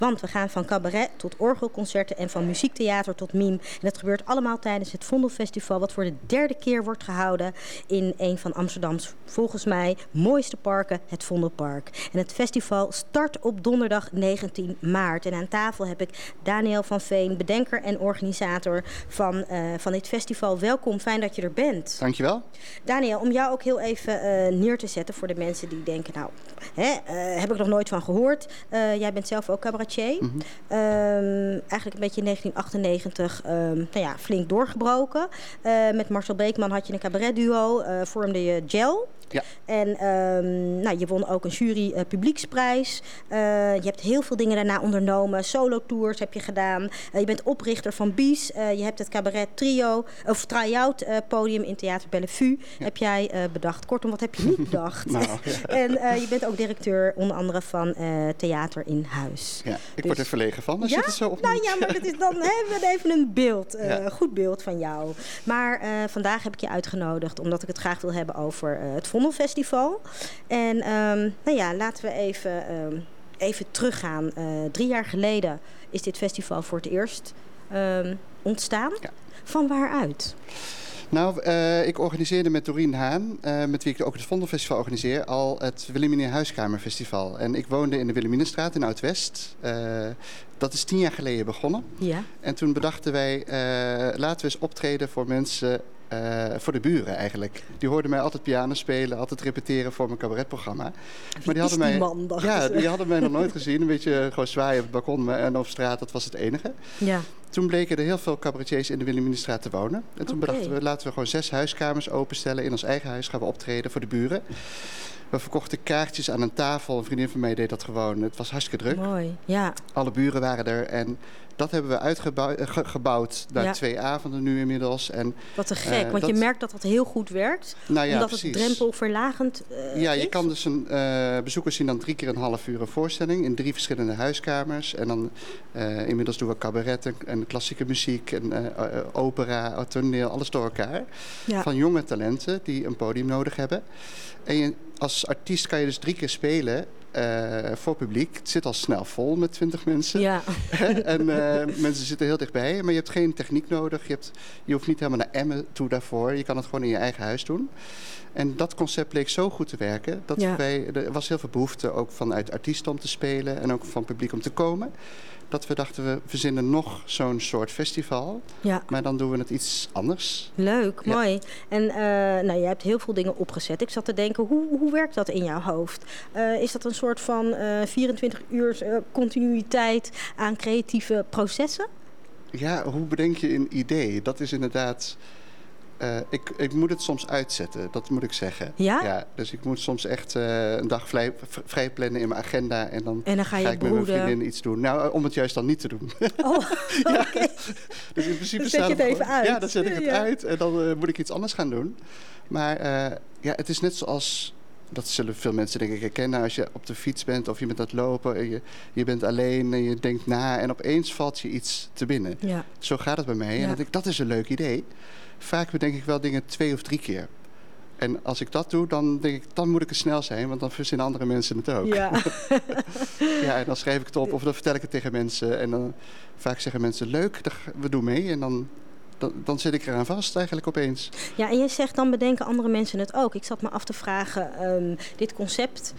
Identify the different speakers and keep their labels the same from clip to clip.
Speaker 1: Want we gaan van cabaret tot orgelconcerten en van muziektheater tot mime. En dat gebeurt allemaal tijdens het Vondelfestival, wat voor de 3e keer wordt gehouden in een van Amsterdams, volgens mij, mooiste parken, het Vondelpark. En het festival start op donderdag 19 maart. En aan tafel heb ik Daniel van Veen, bedenker en organisator van dit festival. Welkom, fijn dat je er bent.
Speaker 2: Dankjewel.
Speaker 1: Daniel, om jou ook heel even neer te zetten voor de mensen die denken, nou, heb ik nog nooit van gehoord. Jij bent zelf ook cabaretier. Mm-hmm. Eigenlijk een beetje in 1998 flink doorgebroken. Met Marcel Beekman had je een cabaretduo, vormde je Gel.
Speaker 2: Ja.
Speaker 1: En je won ook een jury publieksprijs. Je hebt heel veel dingen daarna ondernomen. Solo-tours heb je gedaan. Je bent oprichter van Bies. Je hebt het cabaret try-out podium in Theater Bellevue. Ja. Heb jij bedacht. Kortom, wat heb je niet bedacht? En je bent ook directeur onder andere van Theater in Huis.
Speaker 2: Ja, ik word er verlegen van. Zit het zo op
Speaker 1: nou ja, maar dat is dan hebben we even een beeld. Goed beeld van jou. Maar vandaag heb ik je uitgenodigd omdat ik het graag wil hebben over het Vondelfestival. En laten we even teruggaan. 3 jaar geleden is dit festival voor het eerst ontstaan. Ja. Van waaruit?
Speaker 2: Nou, ik organiseerde met Dorien Haan, met wie ik ook het Vondelfestival organiseer, al het Wilhelmina Huiskamerfestival. En ik woonde in de Wilhelminastraat in Oud-West. Dat is 10 jaar geleden begonnen. Ja. En toen bedachten wij, laten we eens optreden voor mensen, voor de buren eigenlijk. Die hoorden mij altijd piano spelen, altijd repeteren voor mijn cabaretprogramma. Maar die hadden mij nog nooit gezien. Een beetje gewoon zwaaien op het balkon en op straat, dat was het enige. Ja. Toen bleken er heel veel cabaretiers in de Wilhelminastraat te wonen. En toen bedachten we, laten we gewoon 6 huiskamers openstellen. In ons eigen huis gaan we optreden voor de buren. We verkochten kaartjes aan een tafel. Een vriendin van mij deed dat gewoon. Het was hartstikke druk.
Speaker 1: Mooi, ja.
Speaker 2: Alle buren waren er. En dat hebben we uitgebouwd naar 2 avonden nu inmiddels. En,
Speaker 1: wat te gek, want je merkt dat dat heel goed werkt. Nou ja, omdat precies. Het drempelverlagend
Speaker 2: je kan dus bezoekers zien dan 3 keer een half uur een voorstelling in 3 verschillende huiskamers. En dan inmiddels doen we cabaret en klassieke muziek en opera, toneel, alles door elkaar. Ja. Van jonge talenten die een podium nodig hebben. En als artiest kan je dus 3 keer spelen voor publiek. Het zit al snel vol met 20 mensen. Ja. En mensen zitten heel dichtbij. Maar je hebt geen techniek nodig. Je hoeft niet helemaal naar Emmen toe daarvoor. Je kan het gewoon in je eigen huis doen. En dat concept bleek zo goed te werken. Dat er was heel veel behoefte ook vanuit artiesten om te spelen. En ook van publiek om te komen. Dat we dachten, we verzinnen nog zo'n soort festival. Ja. Maar dan doen we het iets anders.
Speaker 1: Leuk, mooi. En je hebt heel veel dingen opgezet. Ik zat te denken, hoe werkt dat in jouw hoofd? Is dat een soort van 24 uur continuïteit aan creatieve processen?
Speaker 2: Ja, hoe bedenk je een idee? Dat is inderdaad... Ik moet het soms uitzetten, dat moet ik zeggen. Ja? Ja, dus ik moet soms echt een dag vrij plannen in mijn agenda. En dan ga ik met mijn vriendin iets doen. Nou, om het juist dan niet te doen.
Speaker 1: Oh, ja. Okay.
Speaker 2: Dus in principe
Speaker 1: dan zet je het even uit.
Speaker 2: Ja, dan zet ik het uit en dan moet ik iets anders gaan doen. Maar het is net zoals... Dat zullen veel mensen denk ik herkennen als je op de fiets bent of je bent aan het lopen en je bent alleen en je denkt na en opeens valt je iets te binnen. Ja. Zo gaat het bij mij. Ja. En dan denk ik, dat is een leuk idee. Vaak bedenk ik wel dingen 2 of 3 keer. En als ik dat doe, dan denk ik, dan moet ik er snel zijn, want dan verzinnen andere mensen het ook. Ja. Ja, en dan schrijf ik het op of dan vertel ik het tegen mensen. En dan vaak zeggen mensen, leuk, we doen mee. En dan zit ik eraan vast eigenlijk opeens.
Speaker 1: Ja, en je zegt dan bedenken andere mensen het ook. Ik zat me af te vragen, dit concept...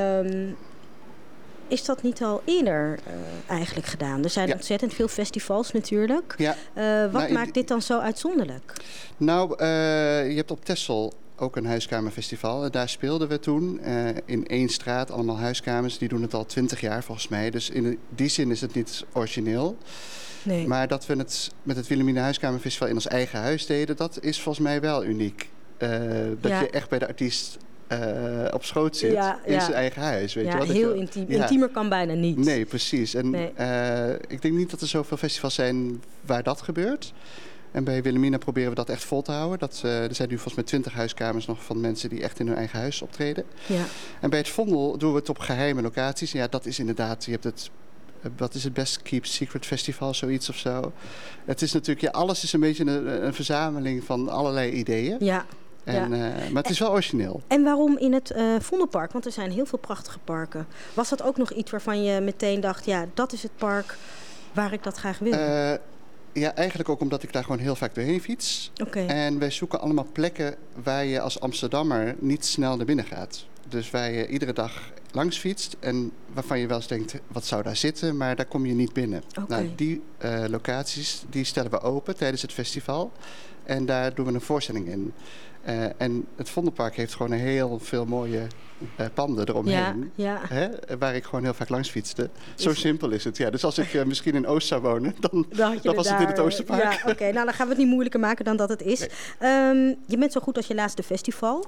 Speaker 1: is dat niet al eerder eigenlijk gedaan? Er zijn ontzettend veel festivals natuurlijk. Ja. Wat maakt dit dan zo uitzonderlijk?
Speaker 2: Nou, je hebt op Texel ook een huiskamerfestival. En daar speelden we toen in 1 straat, allemaal huiskamers. Die doen het al 20 jaar volgens mij. Dus in die zin is het niet origineel. Nee. Maar dat we het met het Wilhelmina Huiskamerfestival in ons eigen huis deden, dat is volgens mij wel uniek. Dat je echt bij de artiest op schoot zit in zijn eigen huis. Weet je wel?
Speaker 1: Heel intiem. Ja. Intiemer kan bijna niet.
Speaker 2: Nee, precies. En ik denk niet dat er zoveel festivals zijn waar dat gebeurt. En bij Wilhelmina proberen we dat echt vol te houden. Er zijn nu volgens mij 20 huiskamers nog van mensen die echt in hun eigen huis optreden. Ja. En bij het Vondel doen we het op geheime locaties. Ja, dat is inderdaad, je hebt het... Wat is het Best Keep Secret Festival, zoiets of zo. Het is natuurlijk, alles is een beetje een verzameling van allerlei ideeën. Ja. En, maar het is wel origineel.
Speaker 1: En waarom in het Vondelpark? Want er zijn heel veel prachtige parken. Was dat ook nog iets waarvan je meteen dacht, ja, dat is het park waar ik dat graag wil?
Speaker 2: Ja, eigenlijk ook omdat ik daar gewoon heel vaak doorheen fiets.
Speaker 1: Okay.
Speaker 2: En wij zoeken allemaal plekken waar je als Amsterdammer niet snel naar binnen gaat. Dus waar je iedere dag langs fietst en waarvan je wel eens denkt, wat zou daar zitten? Maar daar kom je niet binnen.
Speaker 1: Okay.
Speaker 2: Nou, die locaties die stellen we open tijdens het festival. En daar doen we een voorstelling in. En het Vondelpark heeft gewoon heel veel mooie panden eromheen.
Speaker 1: Ja.
Speaker 2: Hè, waar ik gewoon heel vaak langs fietste. Zo simpel is het. Ja, dus als ik misschien in Oost zou wonen, dan was het in het Oosterpark.
Speaker 1: Ja, oké. Nou, dan gaan we het niet moeilijker maken dan dat het is. Nee. Je bent zo goed als je laatste festival.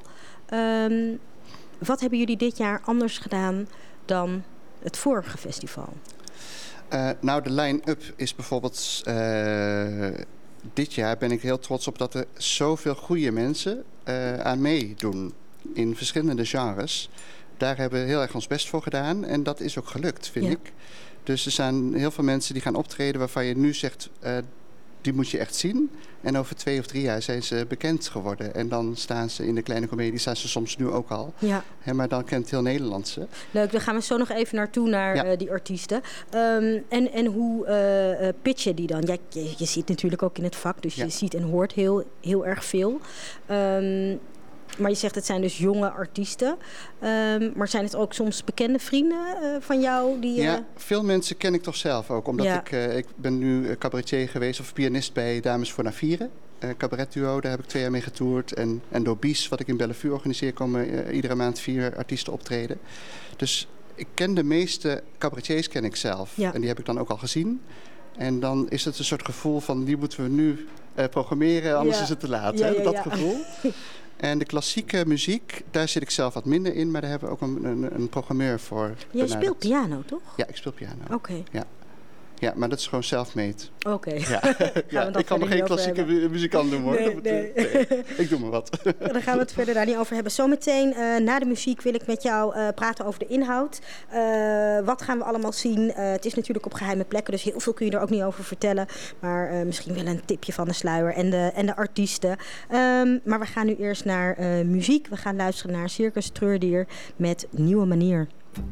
Speaker 1: Wat hebben jullie dit jaar anders gedaan dan het vorige festival?
Speaker 2: Nou, de line-up is bijvoorbeeld... dit jaar ben ik heel trots op dat er zoveel goede mensen aan meedoen. In verschillende genres. Daar hebben we heel erg ons best voor gedaan. En dat is ook gelukt, vind ik. Dus er zijn heel veel mensen die gaan optreden waarvan je nu zegt... die moet je echt zien. En over 2 of 3 jaar zijn ze bekend geworden. En dan staan ze in de kleine comedie, staan ze soms nu ook al. Ja. Maar dan kent heel Nederland ze.
Speaker 1: Leuk, daar gaan we zo nog even naartoe, naar die artiesten. En hoe pitch je die dan? Ja, je zit natuurlijk ook in het vak, dus je ziet en hoort heel erg veel. Maar je zegt het zijn dus jonge artiesten. Maar zijn het ook soms bekende vrienden van jou?
Speaker 2: Ja, veel mensen ken ik toch zelf ook. Omdat ik ben nu cabaretier geweest of pianist bij Dames voor naar Vieren. Cabaretduo, daar heb ik 2 jaar mee getoerd. En door Bies, wat ik in Bellevue organiseer, komen iedere maand 4 artiesten optreden. Dus ik ken de meeste cabaretiers ken ik zelf. Ja. En die heb ik dan ook al gezien. En dan is het een soort gevoel van, die moeten we nu programmeren, anders is het te laat. Dat gevoel. En de klassieke muziek, daar zit ik zelf wat minder in, maar daar hebben we ook een programmeur voor.
Speaker 1: Jij speelt piano, toch?
Speaker 2: Ja, ik speel piano.
Speaker 1: Oké.
Speaker 2: Ja, maar dat is gewoon self-made.
Speaker 1: Oké.
Speaker 2: Ja. Ik kan nog geen klassieke muzikant doen, hoor. Nee. Ik doe maar wat.
Speaker 1: Dan gaan we het verder daar niet over hebben. Zometeen na de muziek wil ik met jou praten over de inhoud. Wat gaan we allemaal zien? Het is natuurlijk op geheime plekken, dus heel veel kun je er ook niet over vertellen. Maar misschien wel een tipje van de sluier en de artiesten. Maar we gaan nu eerst naar muziek. We gaan luisteren naar Circus Treurdier met Nieuwe Manier.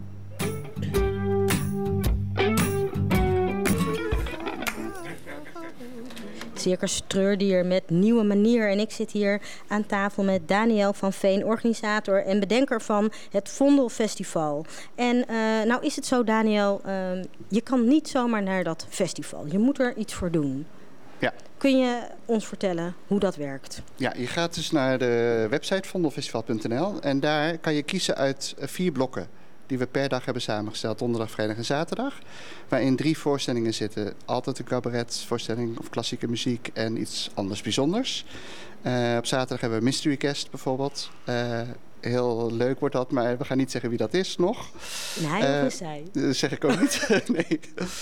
Speaker 1: Circus Treurdier met Nieuwe Manier. En ik zit hier aan tafel met Daniel van Veen, organisator en bedenker van het Vondelfestival. En nou is het zo, Daniel, je kan niet zomaar naar dat festival. Je moet er iets voor doen.
Speaker 2: Ja.
Speaker 1: Kun je ons vertellen hoe dat werkt?
Speaker 2: Ja, je gaat dus naar de website vondelfestival.nl en daar kan je kiezen uit 4 blokken die we per dag hebben samengesteld, donderdag, vrijdag en zaterdag. Waarin 3 voorstellingen zitten. Altijd een cabaretvoorstelling of klassieke muziek en iets anders bijzonders. Op zaterdag hebben we Mystery Guest bijvoorbeeld. Heel leuk wordt dat, maar we gaan niet zeggen wie dat is nog.
Speaker 1: Nee, of is zij?
Speaker 2: Dat zeg ik ook niet. Nee.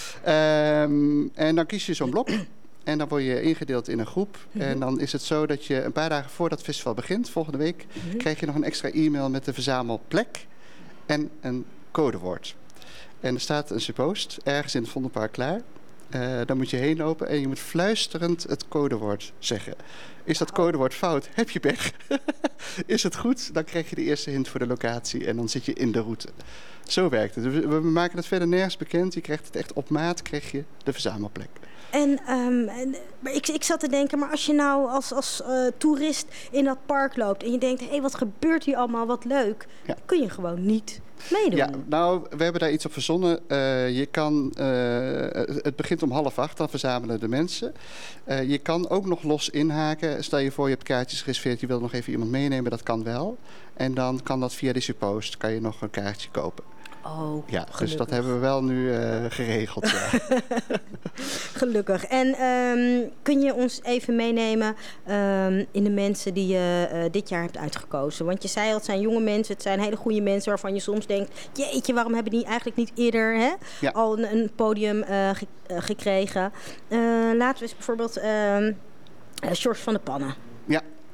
Speaker 2: En dan kies je zo'n blok. En dan word je ingedeeld in een groep. Mm-hmm. En dan is het zo dat je een paar dagen voordat het festival begint, volgende week, krijg je nog een extra e-mail met de verzamelplek en een codewoord. En er staat een suppost ergens in het Vondelpark klaar. Dan moet je heen lopen en je moet fluisterend het codewoord zeggen. Is dat codewoord fout? Heb je pech. Is het goed? Dan krijg je de eerste hint voor de locatie en dan zit je in de route. Zo werkt het. We maken het verder nergens bekend. Je krijgt het echt op maat, krijg je de verzamelplek.
Speaker 1: En ik zat te denken, maar als je nou als toerist in dat park loopt en je denkt, hé, wat gebeurt hier allemaal, wat leuk, kun je gewoon niet meedoen.
Speaker 2: Ja, nou, we hebben daar iets op verzonnen. Je kan, het begint om 7:30, dan verzamelen de mensen. Je kan ook nog los inhaken. Stel je voor, je hebt kaartjes gereserveerd, je wil nog even iemand meenemen, dat kan wel. En dan kan dat via de suppost, kan je nog een kaartje kopen.
Speaker 1: Oh,
Speaker 2: ja,
Speaker 1: gelukkig.
Speaker 2: Dus dat hebben we wel nu geregeld. Ja.
Speaker 1: Gelukkig. En kun je ons even meenemen in de mensen die je dit jaar hebt uitgekozen? Want je zei al, het zijn jonge mensen, het zijn hele goede mensen waarvan je soms denkt, jeetje, waarom hebben die eigenlijk niet eerder al een podium gekregen? Laten we eens bijvoorbeeld George van de Pannen.
Speaker 2: Ja.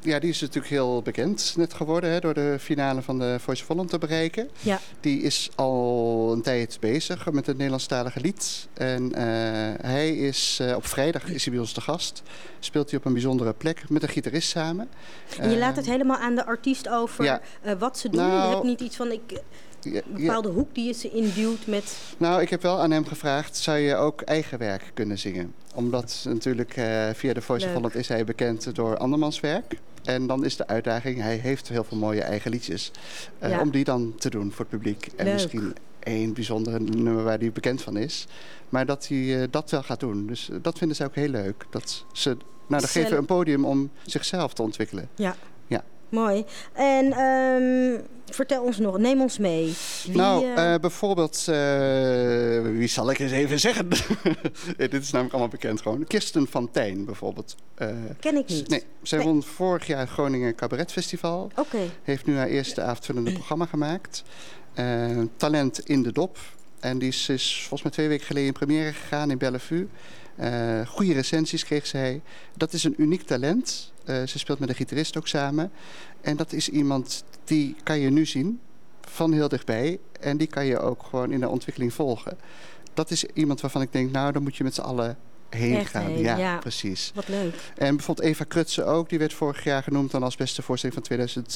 Speaker 2: Ja, die is natuurlijk heel bekend net geworden, hè, door de finale van de Voice of Holland te bereiken.
Speaker 1: Ja.
Speaker 2: Die is al een tijd bezig met het Nederlandstalige lied. En hij is op vrijdag is hij bij ons te gast. Speelt hij op een bijzondere plek met een gitarist samen.
Speaker 1: En je laat het helemaal aan de artiest over wat ze doen. Je hebt niet iets van een bepaalde hoek die je ze induwt met...
Speaker 2: Nou, ik heb wel aan hem gevraagd, zou je ook eigen werk kunnen zingen? Omdat natuurlijk via de Voice of Holland is hij bekend door andermans werk. En dan is de uitdaging, hij heeft heel veel mooie eigen liedjes. Om die dan te doen voor het publiek. En misschien één bijzondere nummer waar hij bekend van is. Maar dat hij dat wel gaat doen. Dus dat vinden ze ook heel leuk. Dat ze, dan geven een podium om zichzelf te ontwikkelen.
Speaker 1: Ja. Mooi. En vertel ons nog, neem ons mee.
Speaker 2: Bijvoorbeeld, wie zal ik eens even zeggen? Dit is namelijk allemaal bekend gewoon. Kirsten van Tijn bijvoorbeeld.
Speaker 1: Ken ik niet.
Speaker 2: Nee, zij won vorig jaar het Groningen Cabaret Festival.
Speaker 1: Okay.
Speaker 2: Heeft nu haar eerste avondvullende programma gemaakt. Talent in de Dop. En die is volgens mij 2 weken geleden in première gegaan in Bellevue. Goede recensies kreeg zij. Dat is een uniek talent. Ze speelt met een gitarist ook samen. En dat is iemand die kan je nu zien van heel dichtbij. En die kan je ook gewoon in de ontwikkeling volgen. Dat is iemand waarvan ik denk, nou, dan moet je met z'n allen heen gaan. Ja, precies.
Speaker 1: Wat leuk.
Speaker 2: En bijvoorbeeld Eva Krutse ook. Die werd vorig jaar genoemd dan als beste voorstelling van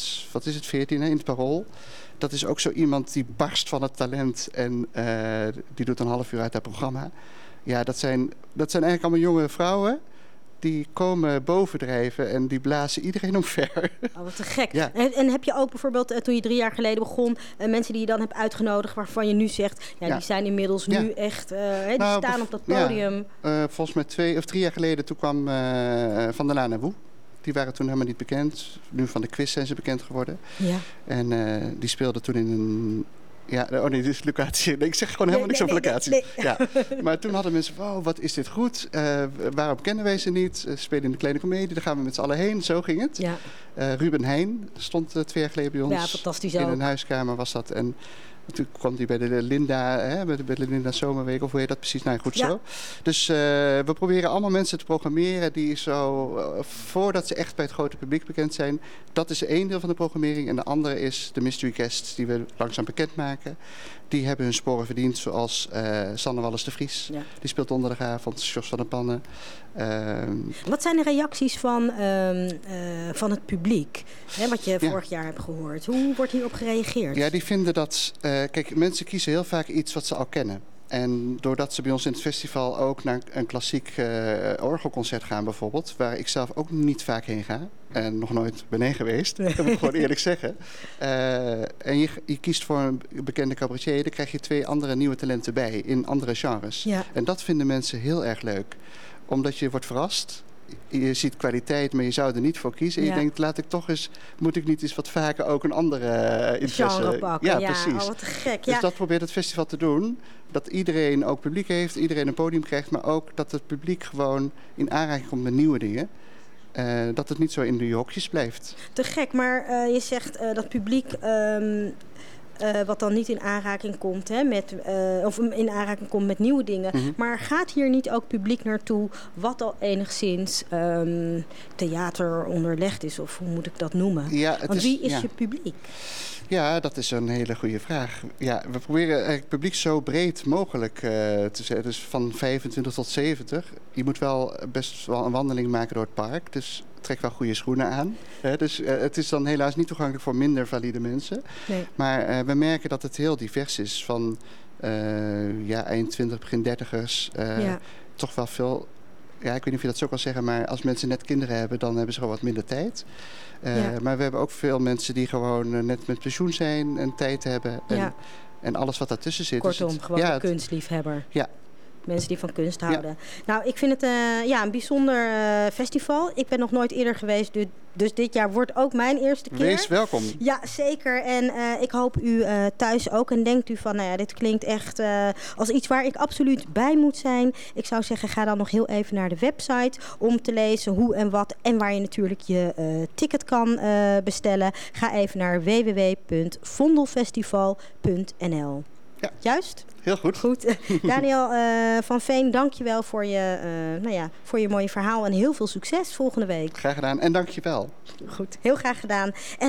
Speaker 2: 2014 in het Parool. Dat is ook zo iemand die barst van het talent. En die doet een half uur uit haar programma. Ja, dat zijn eigenlijk allemaal jonge vrouwen. Die komen bovendrijven en die blazen iedereen omver.
Speaker 1: Oh, wat te gek.
Speaker 2: Ja.
Speaker 1: En heb je ook bijvoorbeeld, toen je 3 jaar geleden begon... mensen die je dan hebt uitgenodigd waarvan je nu zegt... die zijn inmiddels nu echt... die staan op dat podium.
Speaker 2: Ja, volgens mij 2 of 3 jaar geleden toen kwam Van der Laan en Woe. Die waren toen helemaal niet bekend. Nu van de quiz zijn ze bekend geworden. Ja. En die speelden toen in een... Ja, oh nee, dit is locatie. Nee, ik zeg gewoon helemaal niks over locatie. Nee. Ja. Maar toen hadden mensen, wow, wat is dit goed? Waarom kennen wij ze niet? Ze spelen in de Kleine Comedie, daar gaan we met z'n allen heen. Zo ging het. Ja. Ruben Heijn stond 2 jaar geleden bij ons.
Speaker 1: Ja, fantastisch
Speaker 2: in
Speaker 1: ook.
Speaker 2: een huiskamer was dat. En toen kwam hij bij de Linda, bij de Linda Zomerweek, of hoe heet dat precies? Nou, goed zo. Dus we proberen allemaal mensen te programmeren die zo, voordat ze echt bij het grote publiek bekend zijn. Dat is 1 deel van de programmering. En de andere is de mystery guests die we langzaam bekendmaken. Die hebben hun sporen verdiend, zoals Sanne Wallis de Vries. Ja. Die speelt donderdagavond, Jos van der Pannen.
Speaker 1: Wat zijn de reacties van het publiek? Wat je vorig jaar hebt gehoord. Hoe wordt hierop gereageerd?
Speaker 2: Ja, die vinden dat... kijk, mensen kiezen heel vaak iets wat ze al kennen. En doordat ze bij ons in het festival ook naar een klassiek orgelconcert gaan bijvoorbeeld... waar ik zelf ook niet vaak heen ga... en nog nooit ben heen geweest, dat moet ik gewoon eerlijk zeggen. En je kiest voor een bekende cabaretier... dan krijg je 2 andere nieuwe talenten bij in andere genres. Ja. En dat vinden mensen heel erg leuk. Omdat je wordt verrast... Je ziet kwaliteit, maar je zou er niet voor kiezen. En je denkt, moet ik niet eens wat vaker ook een andere interesse...
Speaker 1: genre pakken.
Speaker 2: Ja, precies.
Speaker 1: Oh, wat te gek.
Speaker 2: Dus dat probeert het festival te doen. Dat iedereen ook publiek heeft, iedereen een podium krijgt... maar ook dat het publiek gewoon in aanraking komt met nieuwe dingen. Dat het niet zo in die hokjes blijft.
Speaker 1: Te gek, maar je zegt dat publiek... wat dan niet in aanraking komt, of in aanraking komt met nieuwe dingen. Mm-hmm. Maar gaat hier niet ook publiek naartoe wat al enigszins theater onderlegd is? Of hoe moet ik dat noemen? Ja, want wie is je publiek?
Speaker 2: Ja, dat is een hele goede vraag. Ja, we proberen het publiek zo breed mogelijk te zetten. Dus van 25 tot 70. Je moet wel best wel een wandeling maken door het park. Dus trek wel goede schoenen aan. Dus het is dan helaas niet toegankelijk voor minder valide mensen. Nee. Maar we merken dat het heel divers is. Van eind 20, begin 30ers. Toch wel veel... Ja, ik weet niet of je dat zo kan zeggen, maar als mensen net kinderen hebben, dan hebben ze gewoon wat minder tijd. Maar we hebben ook veel mensen die gewoon net met pensioen zijn en tijd hebben. En alles wat daartussen zit.
Speaker 1: Kortom, dus gewoon een kunstliefhebber. Ja. Mensen die van kunst houden. Ja. Nou, ik vind het een bijzonder festival. Ik ben nog nooit eerder geweest, dus dit jaar wordt ook mijn eerste keer.
Speaker 2: Wees welkom.
Speaker 1: Ja, zeker. En ik hoop u thuis ook. En denkt u van, dit klinkt echt als iets waar ik absoluut bij moet zijn. Ik zou zeggen, ga dan nog heel even naar de website om te lezen hoe en wat. En waar je natuurlijk je ticket kan bestellen. Ga even naar www.vondelfestival.nl.
Speaker 2: Ja.
Speaker 1: Juist?
Speaker 2: Heel goed.
Speaker 1: Goed. Daniel van Veen, dank je wel voor voor je mooie verhaal en heel veel succes volgende week.
Speaker 2: Graag gedaan en dank je wel.
Speaker 1: Goed, heel graag gedaan. En